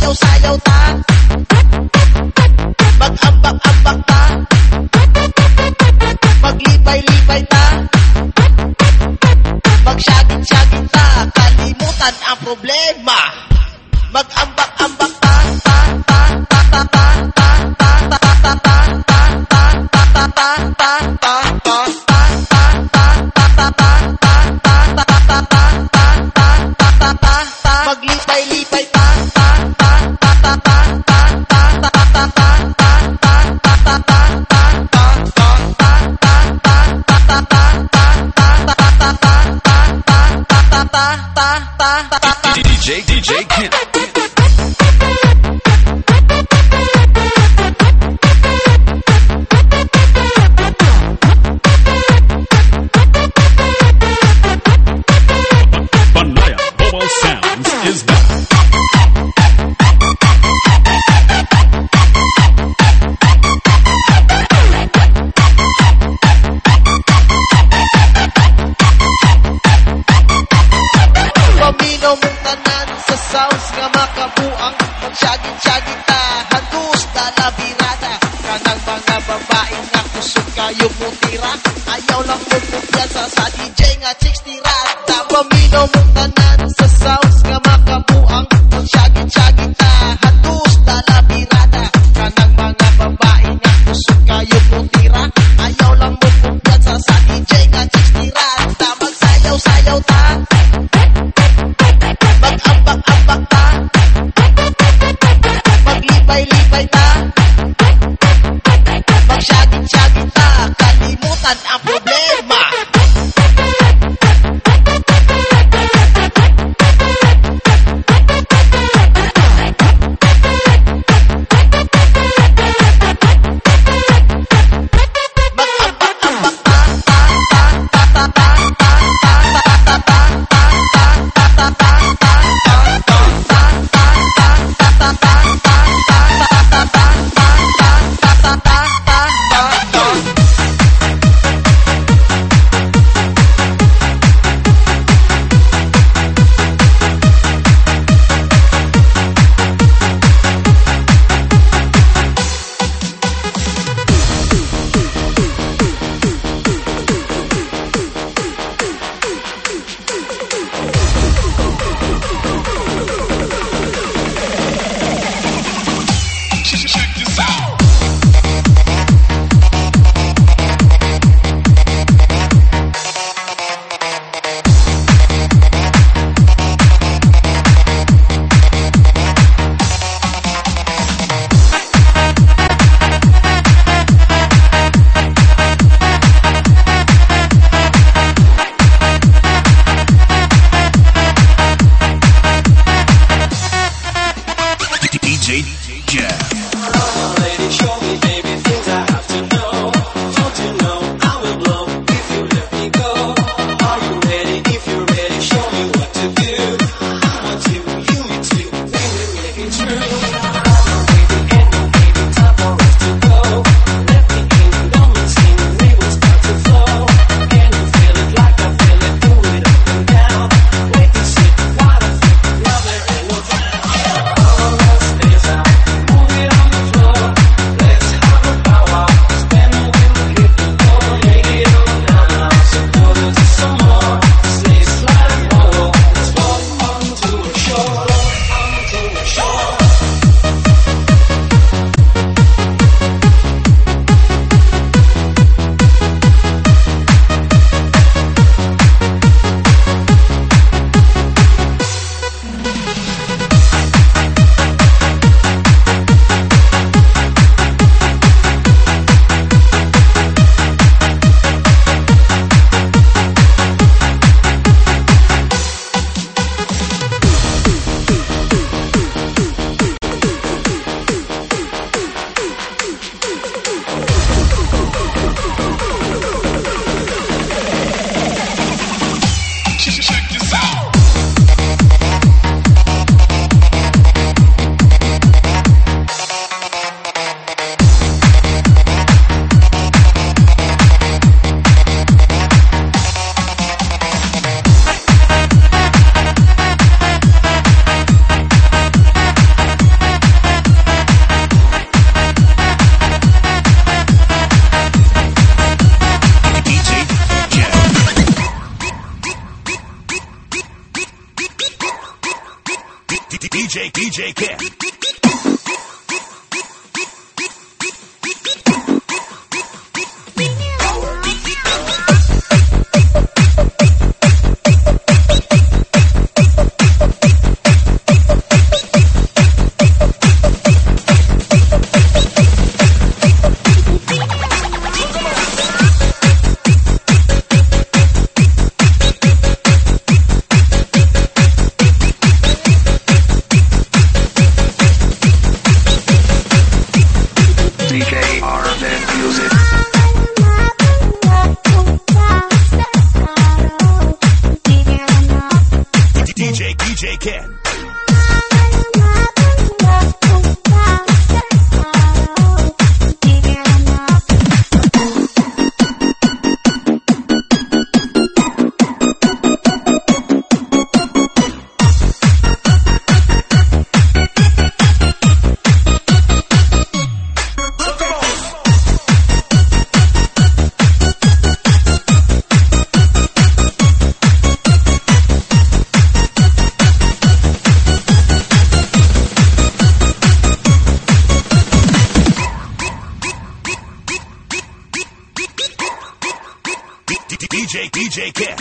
Magsayaw-sayaw ta, mag-ambak-ambak ta, maglibay-libay ta, magsyagit-syagit ta, kalimutan ang problema. Mag-ambak-ambak ta, ta, ta, ta, ta, ta, ta, ta, ta, ta, ta, ta, ta, ta, ta, ta, maglipay-lipay ta, ta, ta, ta, ta, ta, ta, ta, ta, ta, ta, DJ Kent. Banaya Mobile Sounds is back. Paminaw mong tanan sa sounds nga makabuang, magsyagit-syagit ta, handus na labirada, kanang mga babae nga kusog kayo mutira, ayaw lang mo kumpiyansa sa DJ nga chicks tirada. Paminaw mong tanan sa sounds nga makabuang, magsyagit-syagit ta, handus na labirada, kanang mga babae nga kusog kayo mutira, ayaw lang mo kumpiyansa sa DJ nga chicks tirada. Magsayaw-sayaw ta, mag-ambak-ambak ta, maglibay-libay ta, magsyagit-syagit ta, kalimutan ang problema. Mag-ambak-ambak ta, ta, ta, ta, ta, ta, ta, ta, ta, ta, ta, DJ Ken. DJ Ken. DJ Ken.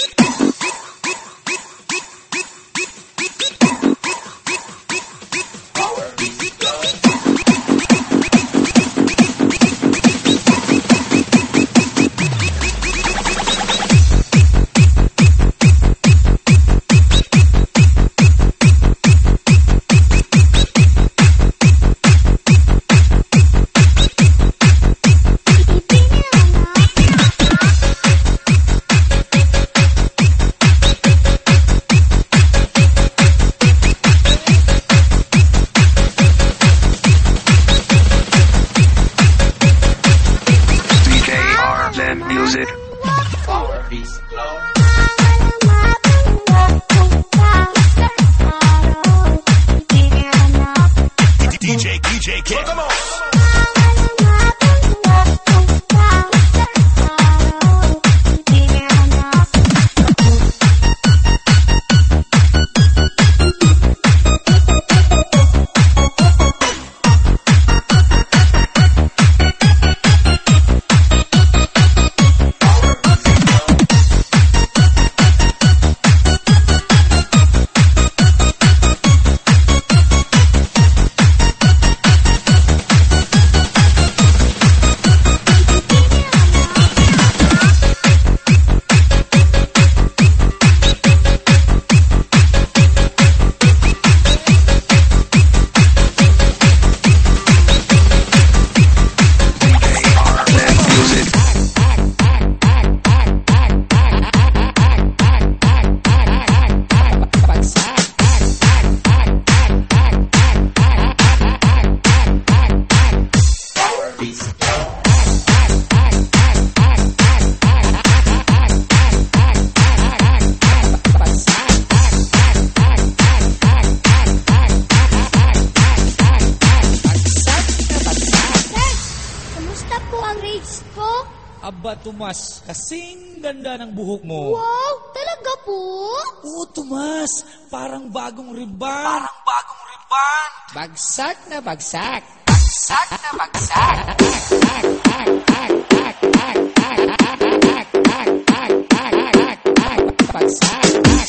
Music. DJ Ken. Come on. Aba, Tomas, kasing ganda ng buhok mo. Wow, talaga po? Oo, Tomas, parang bagong riban. Parang bagong riban. Bagsak na bagsak. Bagsak na bagsak. Bagsak.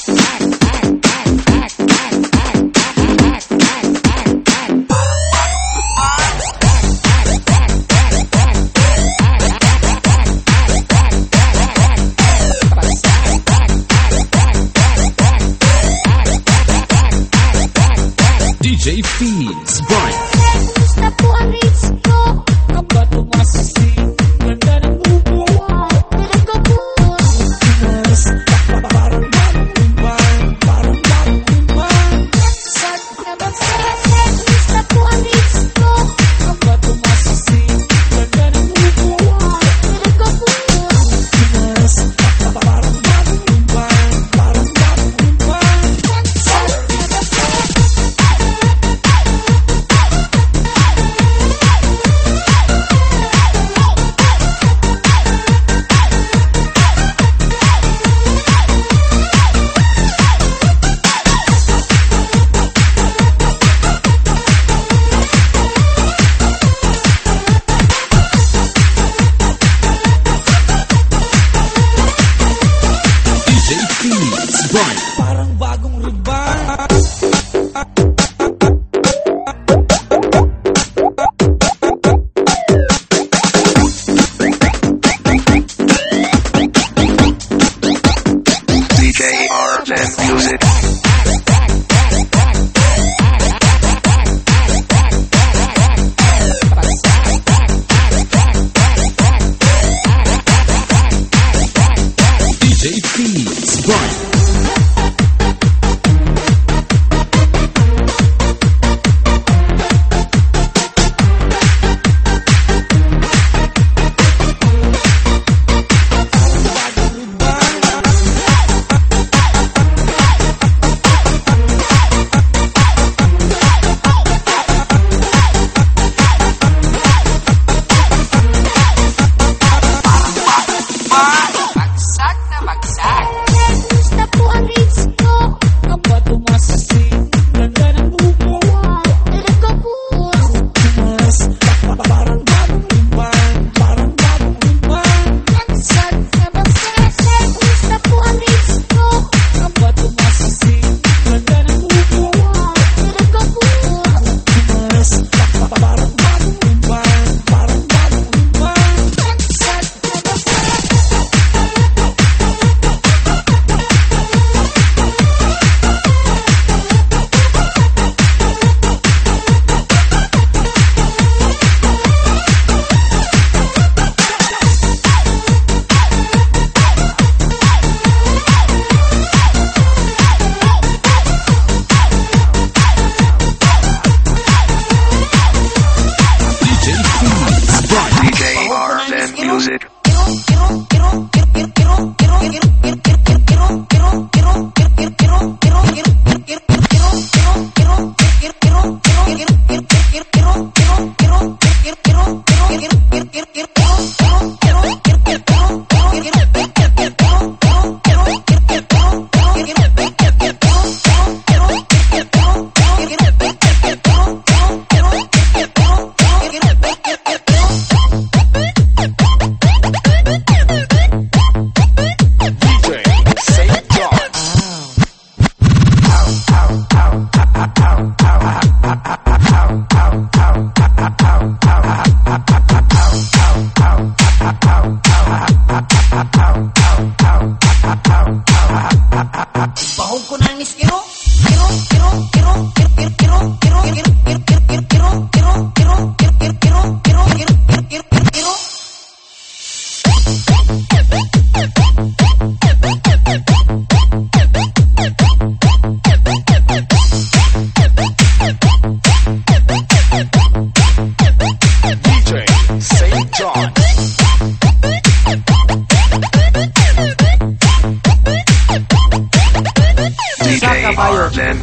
DJ Feeds Brian. Gusto po ang reach ko. Aba, Tomas, kasing ganda ng buhok mo. Wow, talaga po? Tomas, parang bagong riban. Parang bagong riban. Bagsak na bagsak. Gusto po ang reach ko. Aba, Tomas, kasing ganda ng buhok mo. Wow, talaga po? Tomas, parang bagong riban. Parang bagong riban. Bagsak na bagsak.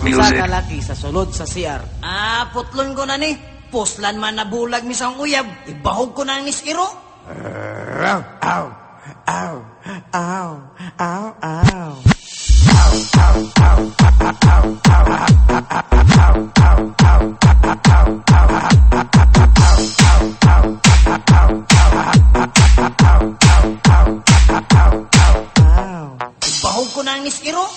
Sa kalaki sa sulod sa CR. Putlon ko na ni. Puslan man na bulag misang uyab. Ibahog ko na nis iro. Ow, ow, ow, ow, ow, ow. Ibahog ko na nis iro.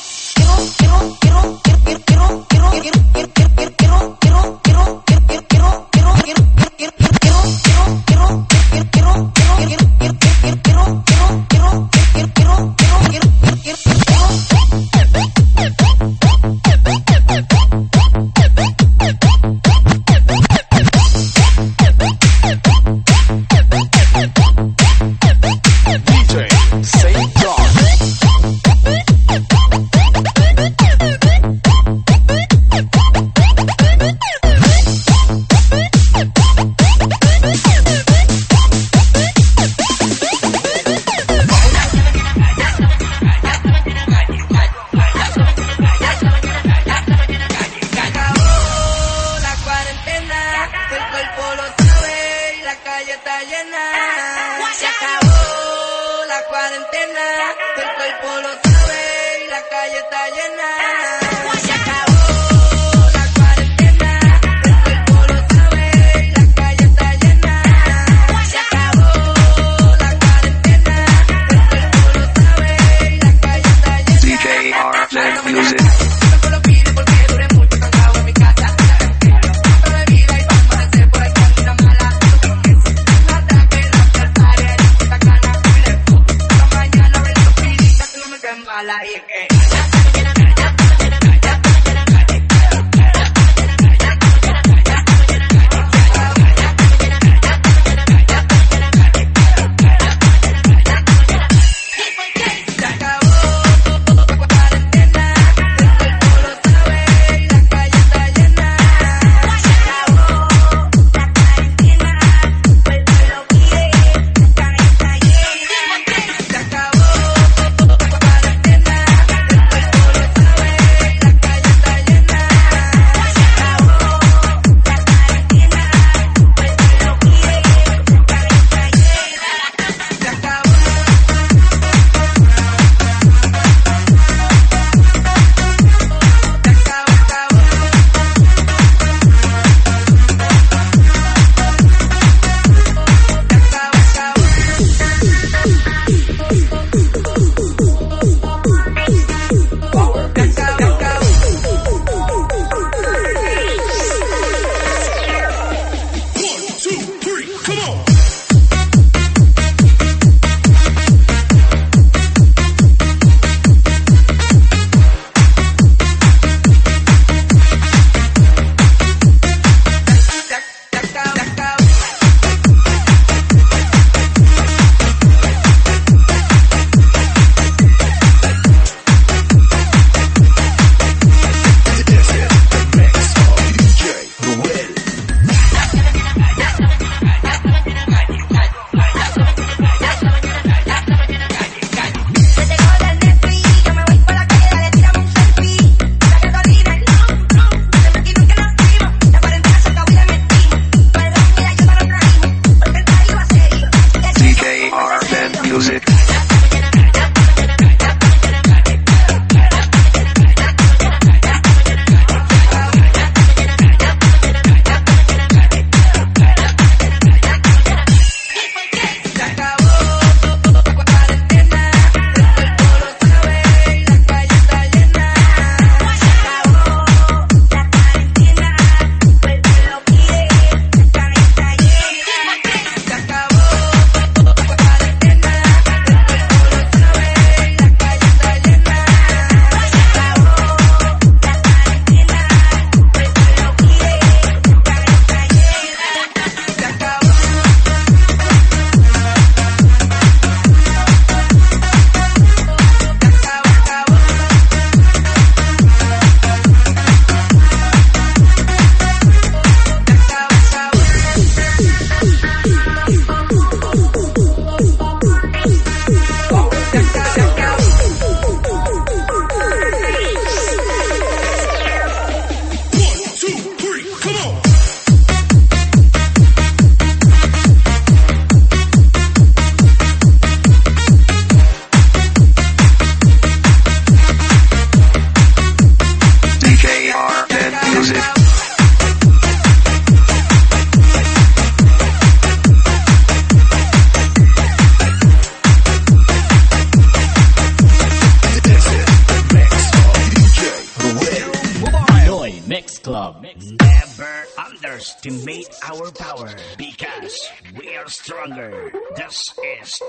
Mix Club. Never underestimate our power because we are stronger. This is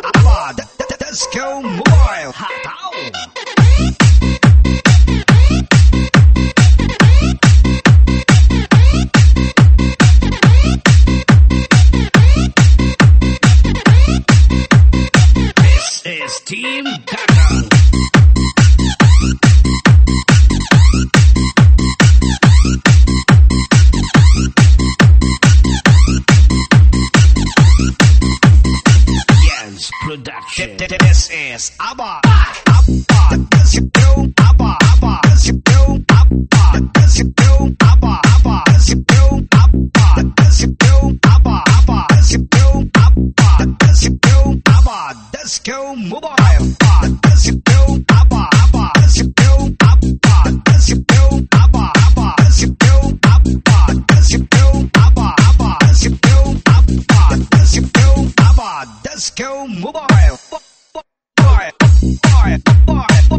Disco Mobile. Hataw! This is Team Kakang. Jens Production. This is ABBA. ABBA. This you do. ABBA. ABBA. This you do. ABBA. This you do. ABBA. ABBA. This you do. ABBA. This you do. ABBA. ABBA. This you do. ABBA. This you do. ABBA. Disco Mobile. ABBA. This you do. ABBA. ABBA. This you do. ABBA. This you do. ABBA. ABBA. This you do. ABBA. This you do. ABBA. ABBA. This you do. ABBA. This you do. ABBA. Disco Mobile.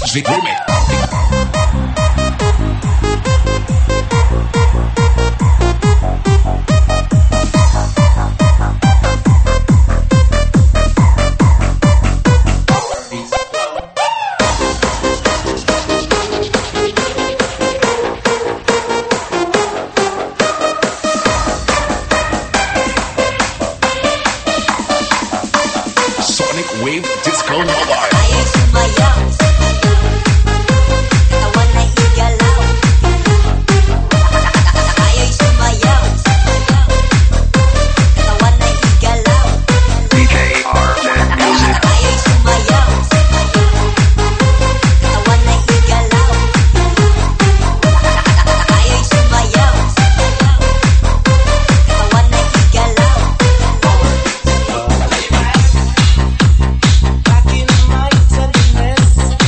Magic Remix. Sonic Wave Disco Mobile. Ayaw sumayaw, katawan na igalaw. Ayaw sumayaw, katawan na igalaw. DJ Arlen Music. Ayaw sumayaw, katawan na igalaw. Ayaw sumayaw, katawan na igalaw. Back in my tenderness,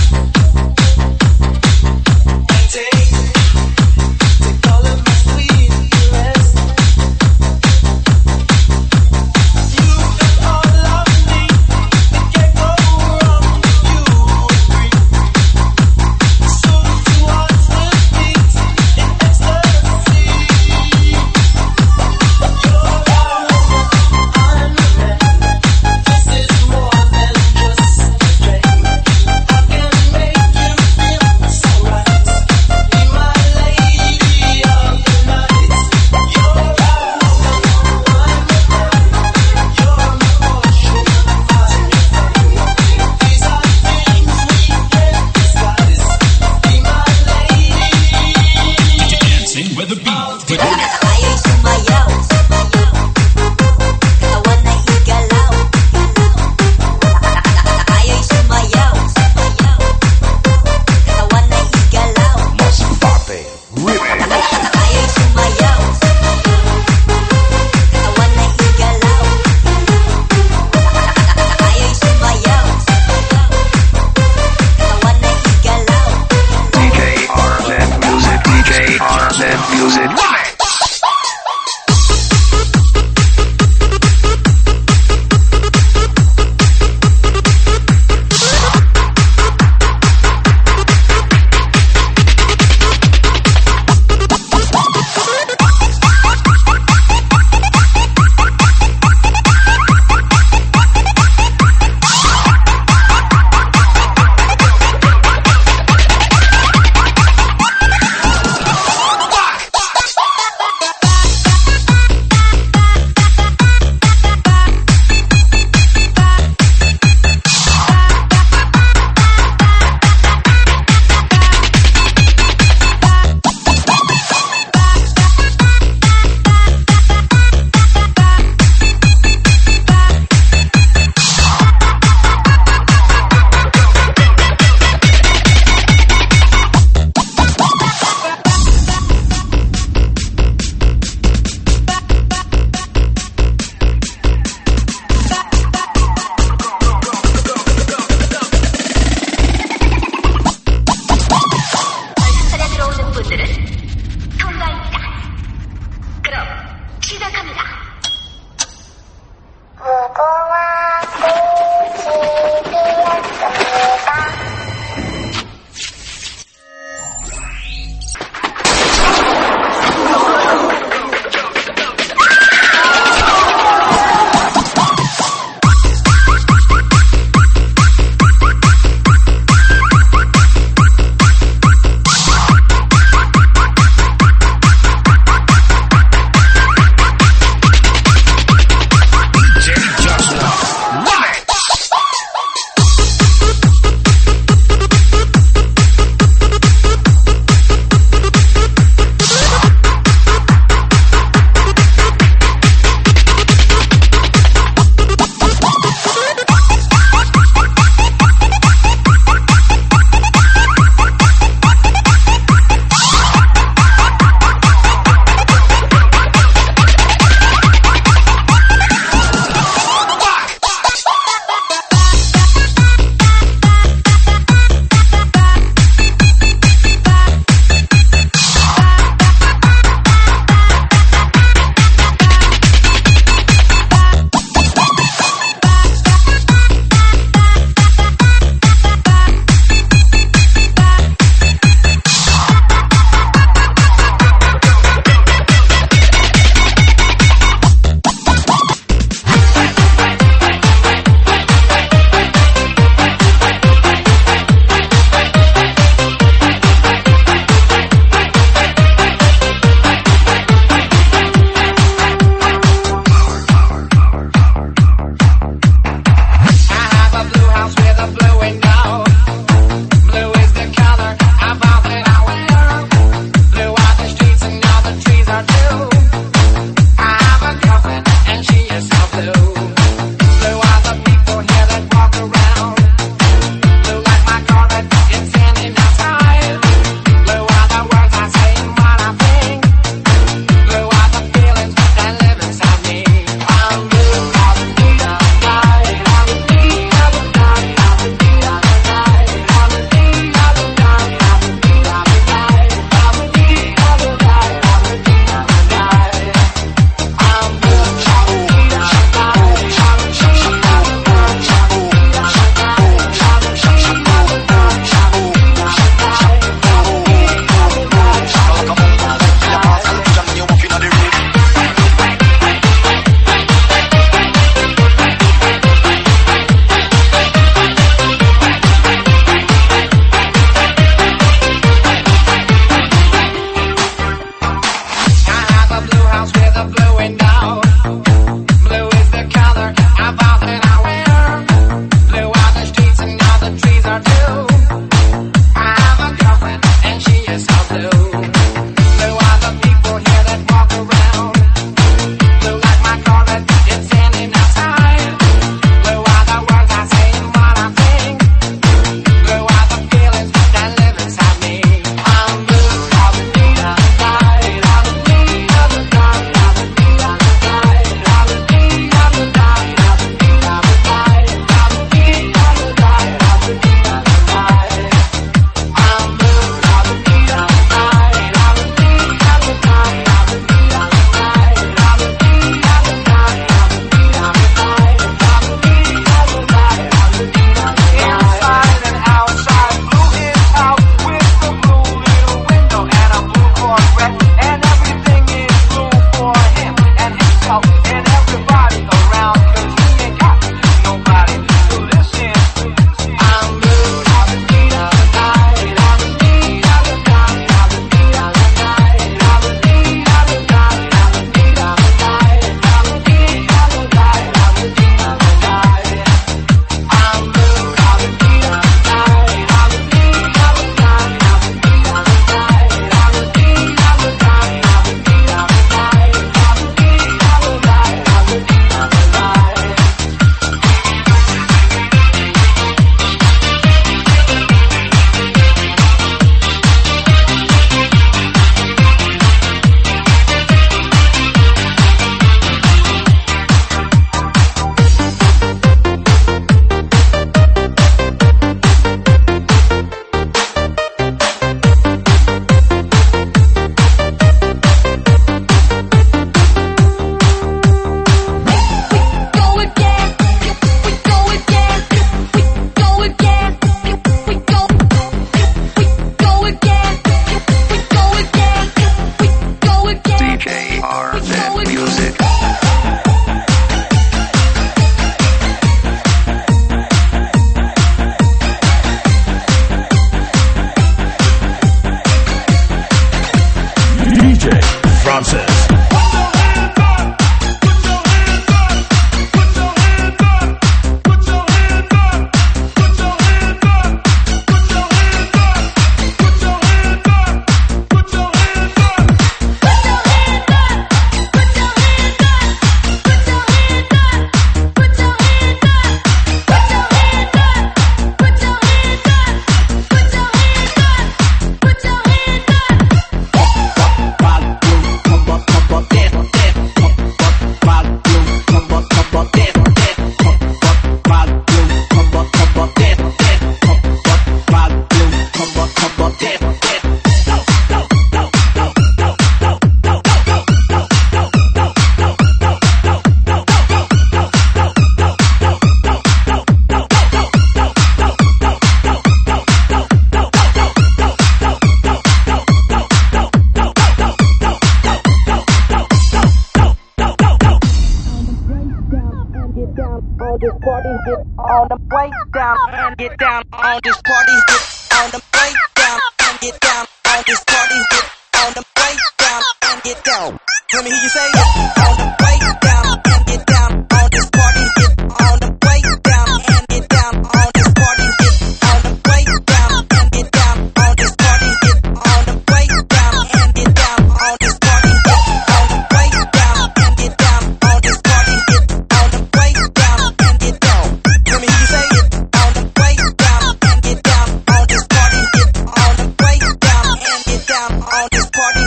party, get on the breakdown and get down on this party, get on the breakdown and get down on this party, get on the breakdown and get down. Let me hear you say it. On the breakdown and get down on this party, get on the breakdown and get down on this party, get on the breakdown and get down on this party, get on the breakdown and get down on this party, get on the breakdown and get down on this party, get on the breakdown and get down. Let me hear you say it. On the breakdown and get down on this party, get on the breakdown and get down on this party.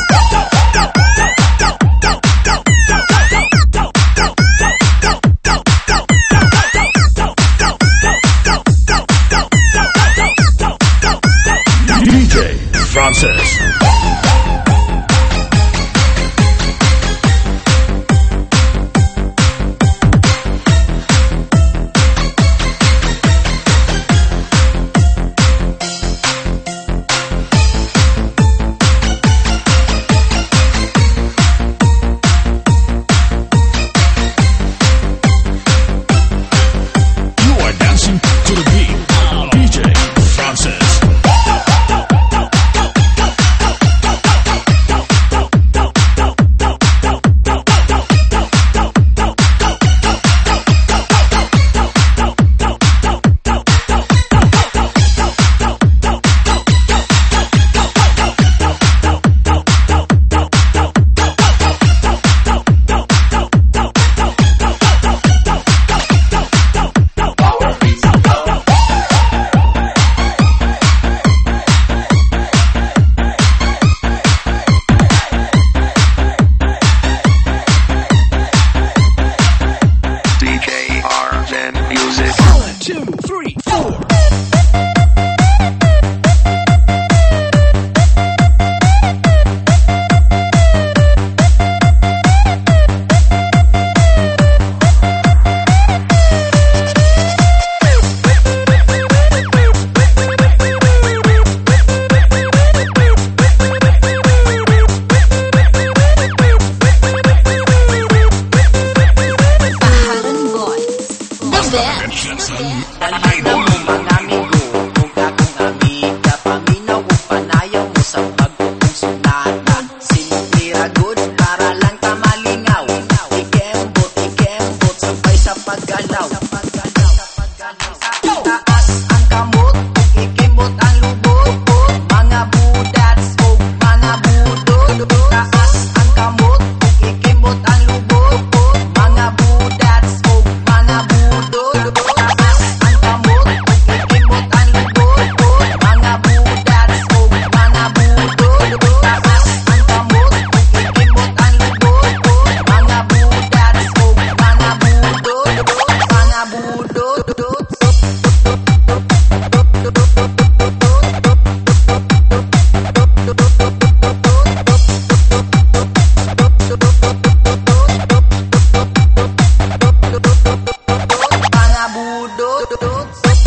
DJ Francis. You are dancing to the beat. DJ Francis. DJ Arjen Music. 1, 2, 3, 4. Baharan Boys. The best. Idol mo mga amigo, kung akong amiga, paminaw o panayaw mo sa pagkukong sunata. Sinira good para lang tamalingaw. Ikembot, sabay sa paggalaw. Taas ang kamot, ikembot ang lubot. Mga budats o mga budod. Taas ang kamot, ikembot ang lubot. Mga budats o mga budod. Taas ang kamot, ikembot ang lubot. Mga budats o mga budod. Taas ang kamot, ikembot ang lubot. Mga budats o mga budod. Mga budod. Mga budod.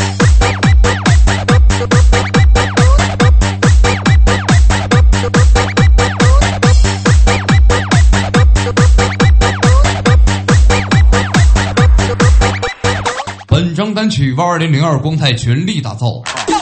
本张单曲为2002光太全力打造。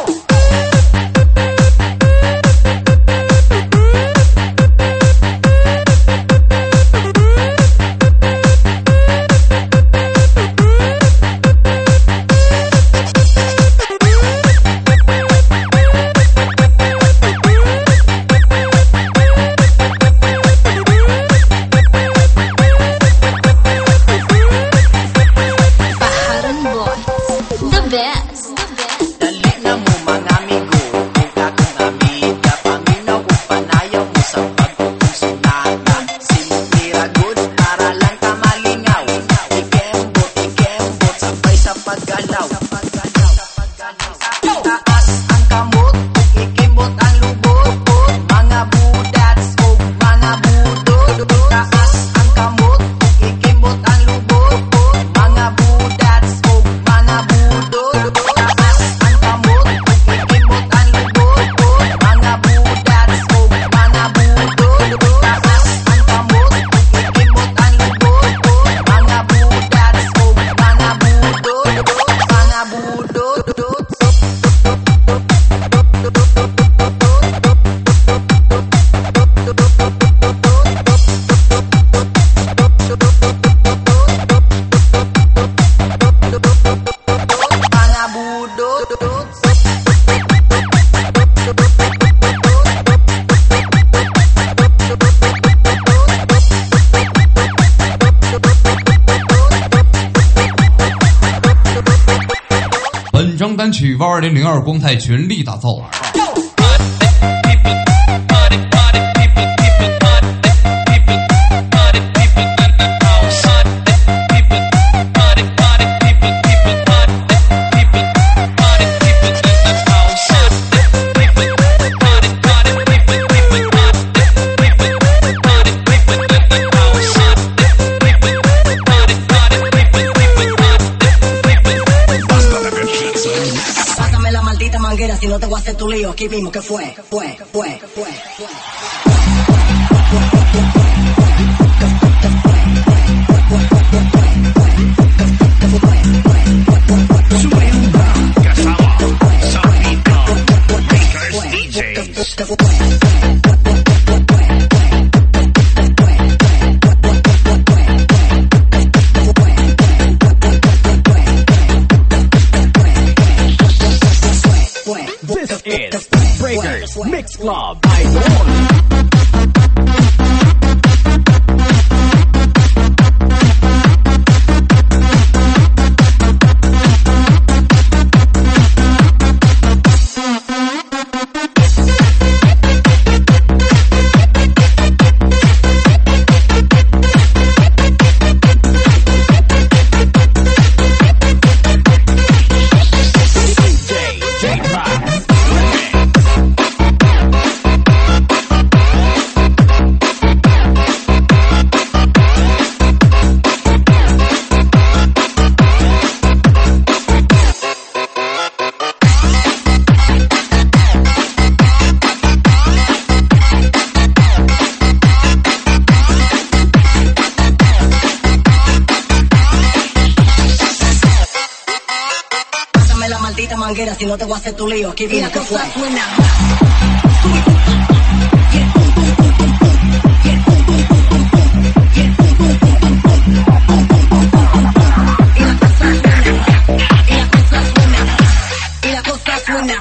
Baharan Boys. The best. Dali na mo mga amigo, kung akong amiga, paminaw o panayaw mo sa pagkukong sunata. Sinira good para lang tamalingaw. Ikembot, sabay sa paggalaw. Taas ang kamot, ikembot ang lubot. Mga budats o mga budod. Taas ang kamot, ikembot ang lubot. Mga budats o mga budod. Taas ang kamot, ikembot ang lubot. Mga budats o mga budod. Taas ang kamot, ikembot ang lubot. Mga budats o mga budod. 单曲为2002光太群力打造。 Si no te voy a hacer tu lío, aquí mismo que fue. Breakers Mix Club. Si no te voy a hacer tu lío, aquí viene que fue. Y la cosa suena.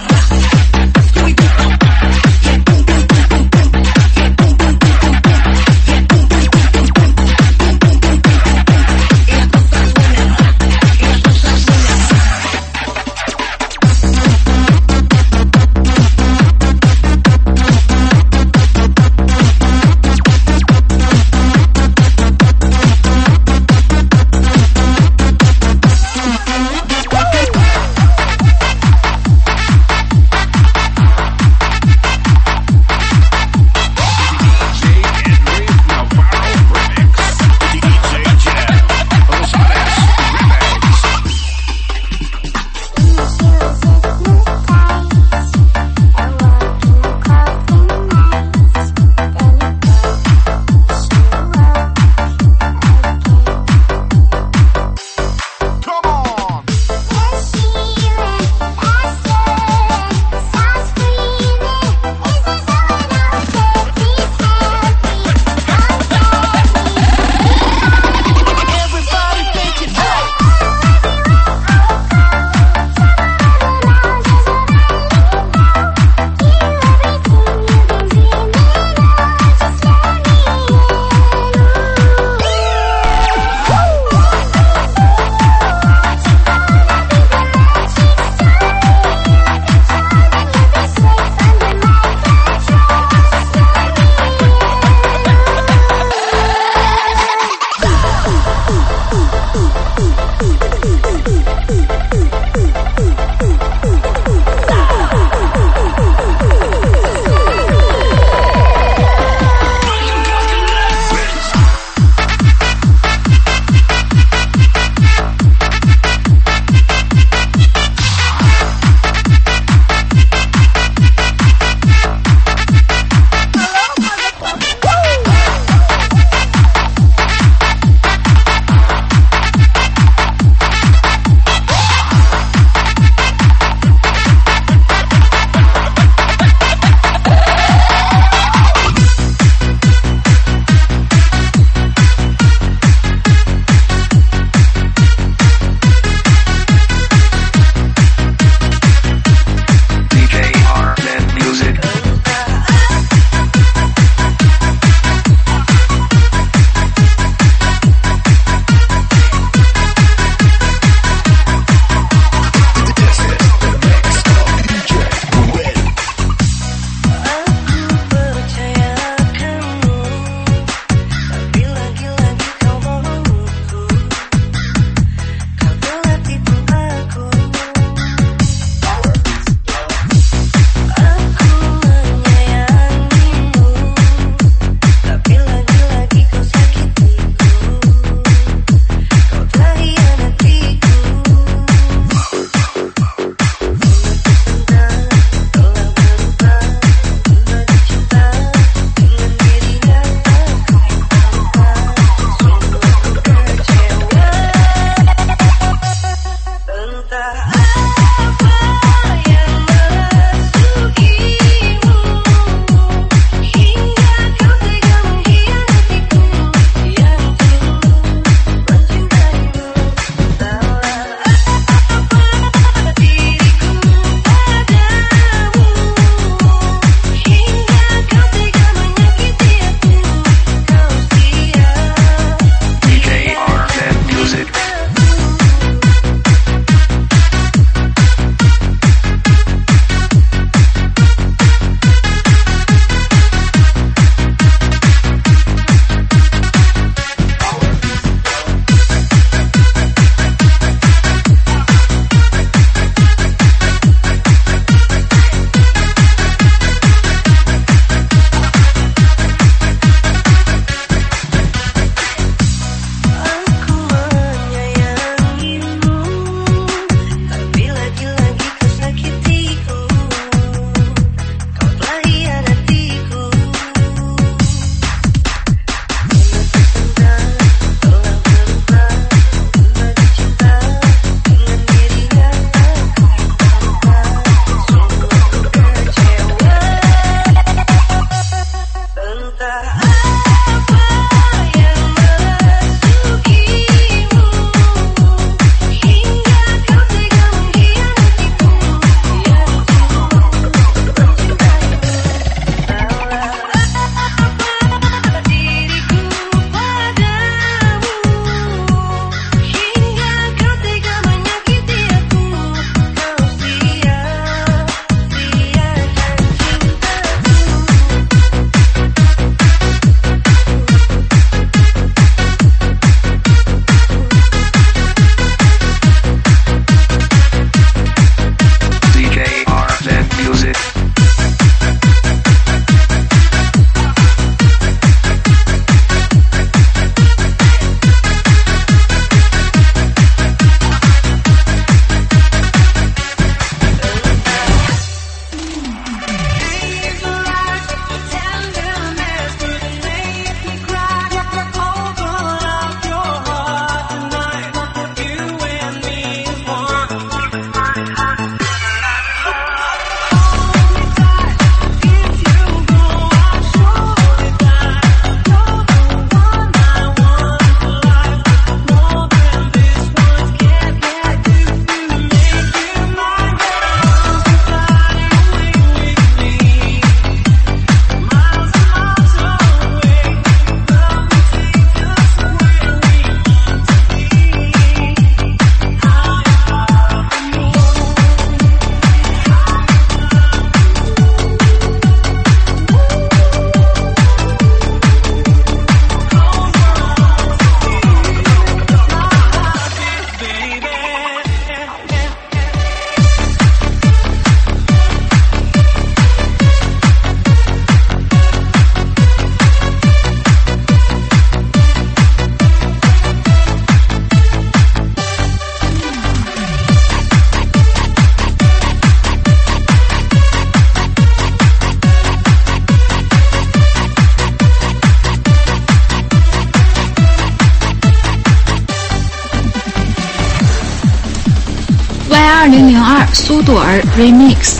苏朵儿 Remix。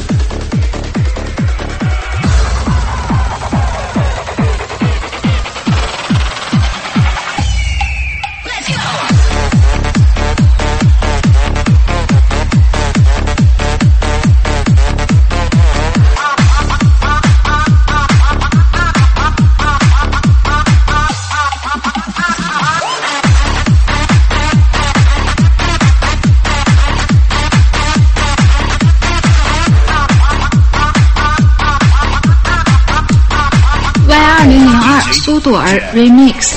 苏朵儿 Remix。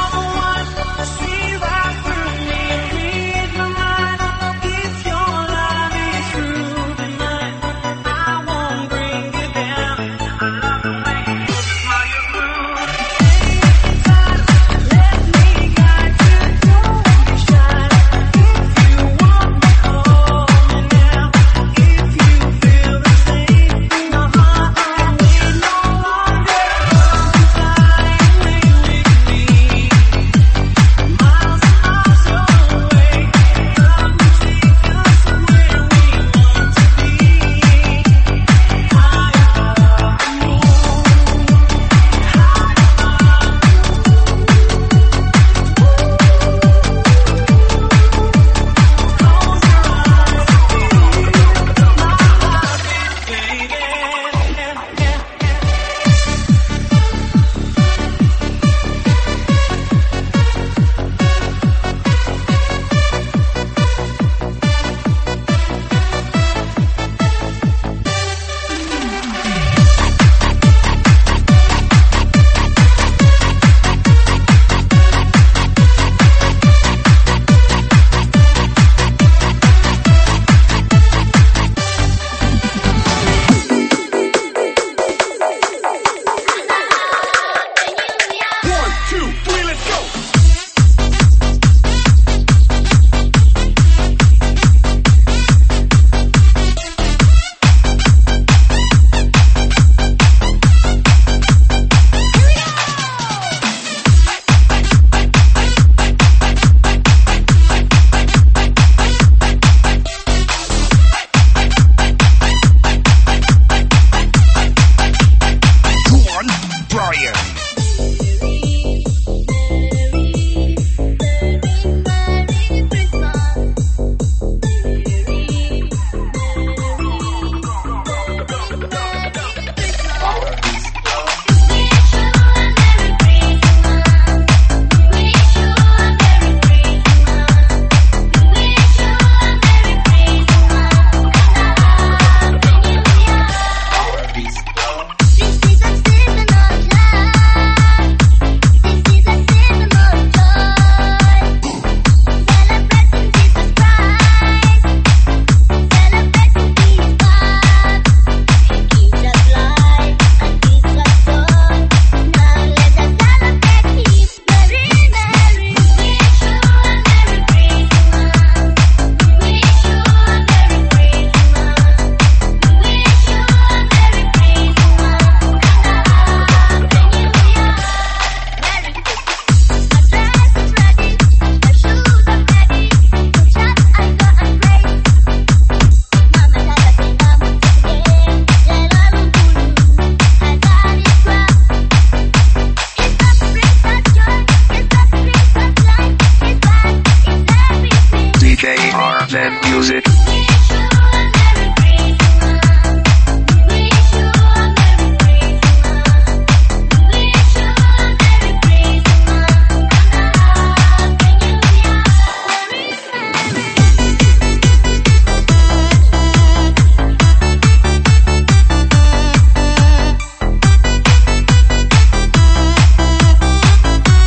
Music.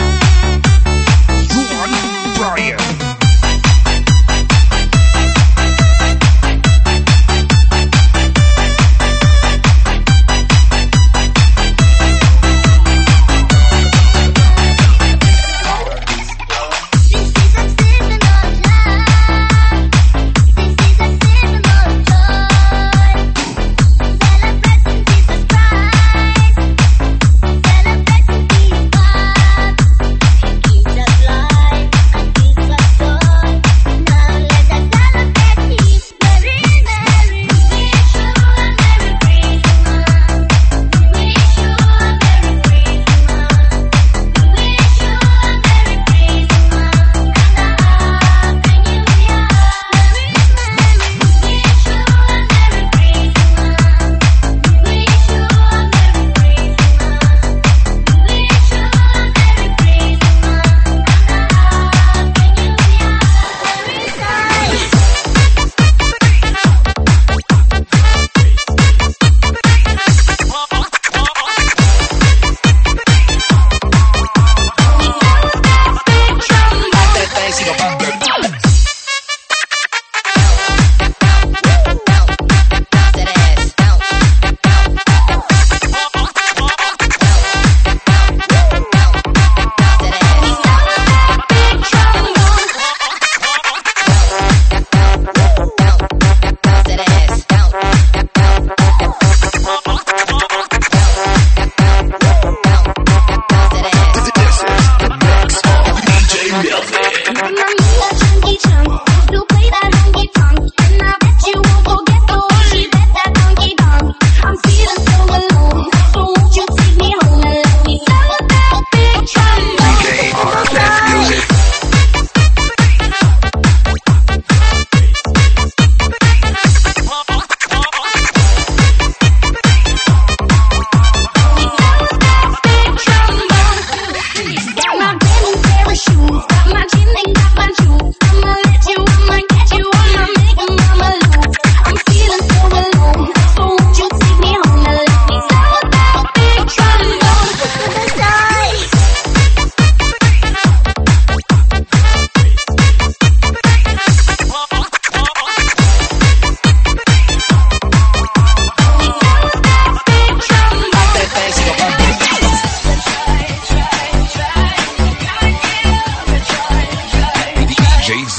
Brian.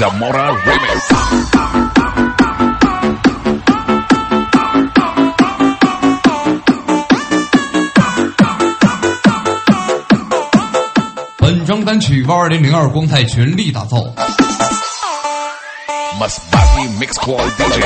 Zamora Remix. 本张单曲为2002光太全力打造。 Masbate Mix Club DJ.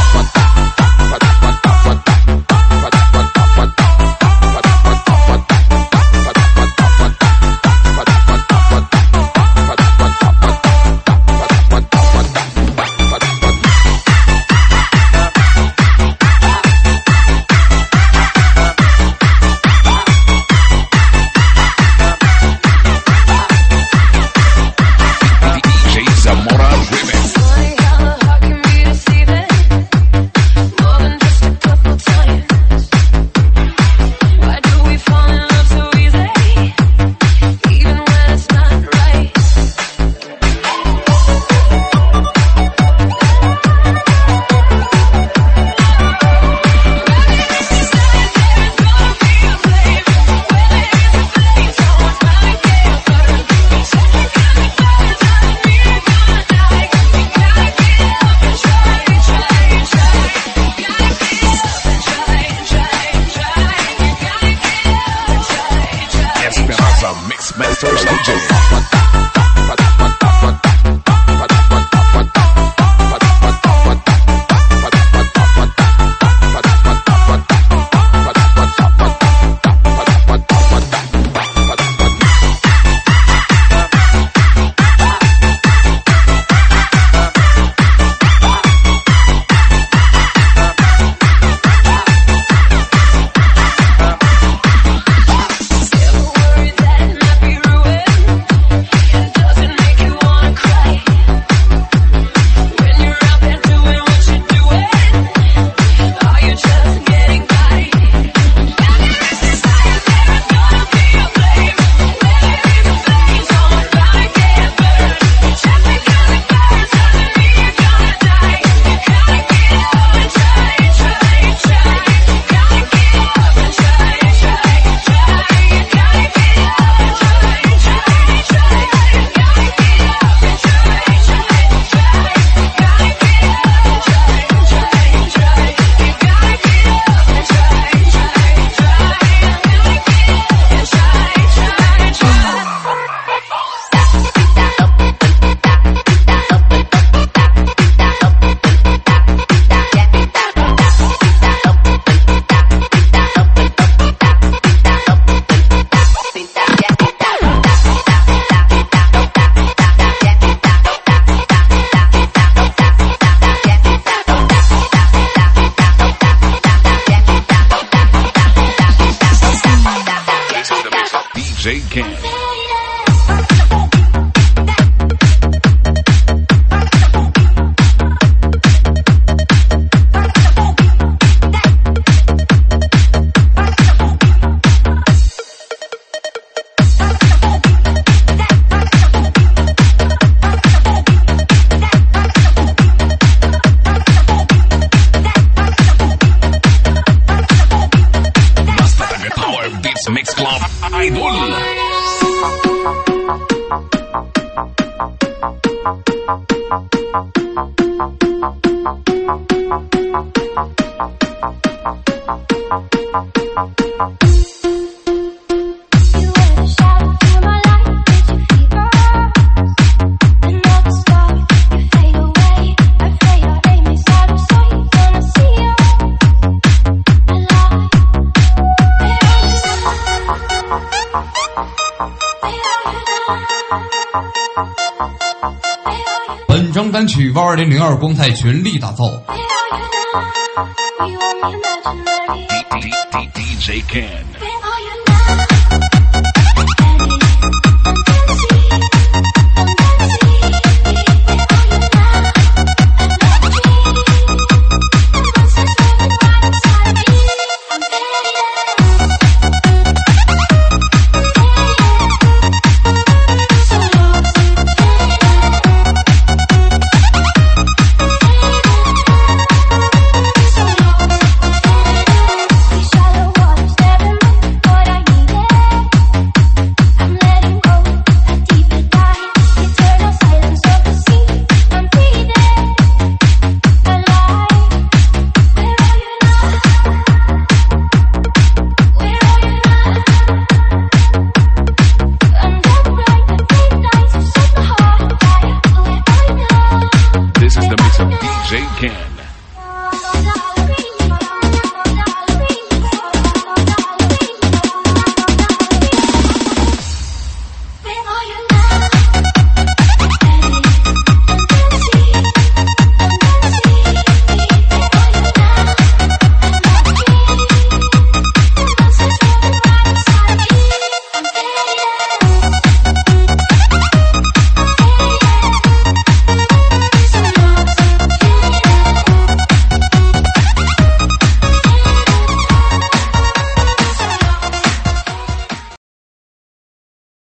Mixmasters DJ. DJ Ken. Mix Club Idol. 本张单曲为2002光太全力打造。 DJ Ken.